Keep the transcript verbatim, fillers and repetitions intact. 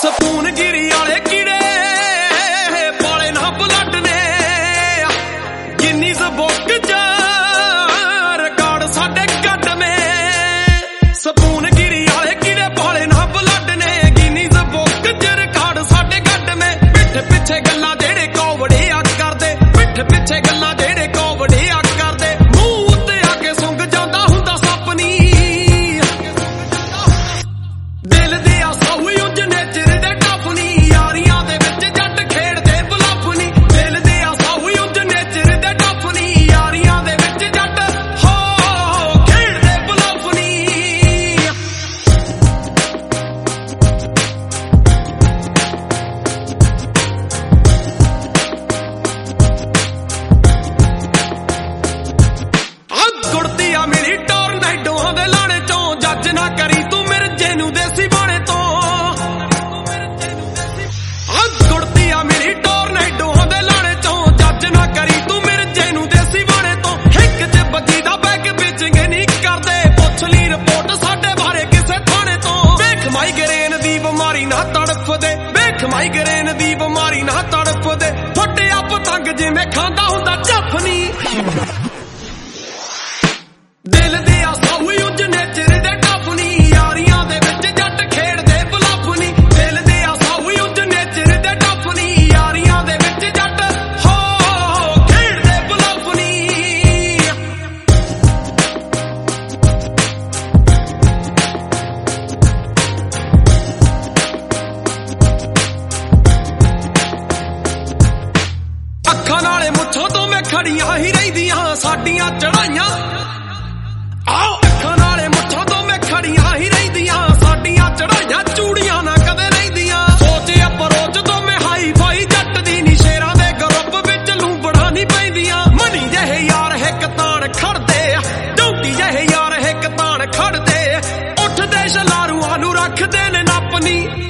spoon ਗਿਰੀ ਵਾਲੇ ਕੀੜੇ ਪਾਲੇ ਨਾ ਬਲੱਡ ਨੇ ਗਿਨੀਜ਼ ਬੁੱਕ ਚ ਰਿਕਾਰਡ ਸਾਡੇ ਕੱਢ ਮੇ ਸਪੂਨ ਗਿਰੀ ਵਾਲੇ ਕੀੜੇ ਪਾਲੇ ਨਾ ਬਲੱਡ ਨੇ ਗਿਨੀਜ਼ ਬੁੱਕ ਚ ਰਿਕਾਰਡ ਸਾਡੇ ਕੱਢ ਮੇ ਪਿੱਠ ਪਿੱਛੇ ਗੱਲਾਂ ਜਿਹੜੇ ਕੋਵੜੇ ਆ ਕਰਦੇ ਪਿੱਠ ਪਿੱਛੇ ਗੱਲਾਂ ਜਿਹੜੇ ਕੋਵੜੇ ਆ ਕਰਦੇ ਮੂੰਹ ਉੱਤੇ ਆ ਕੇ ਸੁੰਘ ਜਾਂਦਾ ਹੁੰਦਾ ਸੱਪ ਨੀ ਦਿਲ ਦੇ ਆ ਸਾਊ ਉਂਝ ਨੇਚਰ ਦੇ ਟੱਪ ਨੀ ਯਾਰੀਆਂ ਦੇ ਵਿੱਚ ਜੱਟ ਖੇਡਦੇ ਬਲੱਫ ਨੀ ਦਿਲ ਦੇ ਆ ਸਾਊ ਉਂਝ ਨੇਚਰ ਦੇ ਟੱਪ ਨੀ ਯਾਰੀਆਂ ਦੇ ਵਿੱਚ ਜੱਟ ਹੋ ਖੇਡਦੇ ਬਲੱਫ ਨੀ ਗੁੜਦੀ ਆ ਮੇਰੀ ਟੋਰਨੇਡੋਆਂ ਦੇ ਲਾਣੇ ਚੋਂ ਜੱਜ ਨਾ ਕਰੀ ਤੂੰ ਮਿਰਜੇ ਨੂੰ ਦੇਸੀ ਬਾਣੇ ਤੋਂ ਆ ਗੁੜਦੀ ਆ ਮੇਰੀ ਟੋਰਨੇਡੋਆਂ ਦੇ ਲਾਣੇ ਚੋਂ ਜੱਜ ਨਾ ਕਰੀ ਤੂੰ ਮਿਰਜੇ ਨੂੰ ਦੇਸੀ ਬਾਣੇ ਤੋਂ ਹਿੱਕ ਚ ਬੱਜੀ ਦਾ ਬੈਗ ਵੇਚਣਗੇ ਨਹੀਂ ਕਰਦੇ ਪੁੱਛ ਲਈ ਰਿਪੋਰਟ ਸਾਡੇ ਬਾਰੇ ਕਿਸੇ ਥਾਣੇ ਤੋਂ ਵੇਖ ਮਾਈਗ੍ਰੇਨ ਦੀ ਬਿਮਾਰੀ ਨਾ ਤੜਫਦੇ ਵੇਖ ਮਾਈਗ੍ਰੇਨ ਦੀ ਬਿਮਾਰੀ ਨਾ ਤੜਫਦੇ ਫੱਟਿਆ ਪਤੰਗ ਜਿਵੇਂ ਖਾਂਦਾ ਹੁੰਦਾ ਝੱਫ ਨੀ ਦਿਲ ਦੇ ਆ ਸਾਊ ਉਂਝ ਨੇਚਰ ਦੇ ਟੱਪ ਨੀ ਯਾਰੀਆਂ ਦੇ ਵਿੱਚ ਜੱਟ ਖੇਡਦੇ ਬਲੱਫ ਨੀ ਦਿਲ ਦੇ ਆ ਸਾਊ ਉਂਝ ਨੇਚਰ ਦੇ ਟੱਪ ਨੀ ਯਾਰੀਆਂ ਦੇ ਵਿੱਚ ਜੱਟ ਹੋ ਖੇਡਦੇ ਬਲੱਫ ਨੀ ਅੱਖਾਂ ਨਾਲੇ ਮੁੱਛਾਂ ਤੋਂ ਮੈਂ ਖੜੀਆਂ ਹੀ ਰਹਿੰਦੀਆਂ ਸਾਡੀਆਂ ਚੜਾਈਆਂ ਆਓ ਅੱਖਾਂ ਨਾਲੇ ਮੁੱਛਾਂ ਤੋਂ ਮੈਂ ਖੜੀਆਂ ਹੀ ਰਹਿੰਦੀਆਂ ਸਾਡੀਆਂ ਚੜਾਈਆਂ ਚੂੜੀਆਂ ਨਾ ਕਦੇ ਰਹਿੰਦੀਆਂ ਸੋਚ ਅਪਰੋਚ ਤੋਂ ਮੈਂ ਹਾਈ ਫਾਈ ਜੱਟ ਦੀ ਨੀ ਸ਼ੇਰਾਂ ਦੇ ਗਰੁੱਪ ਵਿੱਚ ਲੂੰਬੜਾ ਨਹੀਂ ਪੈਂਦੀਆਂ ਮਨੀ ਜਿਹੇ ਯਾਰ ਹਿੱਕ ਤਾਣ ਖੜਦੇ ਝੌਂਟੀ ਜਿਹੇ ਯਾਰ ਹਿੱਕ ਤਾਣ ਖੜਦੇ ਉੱਠਦੇ ਸ਼ਲਾਰੂਆਂ ਨੂੰ ਰੱਖਦੇ ਨੇ ਨੱਪ ਨੀ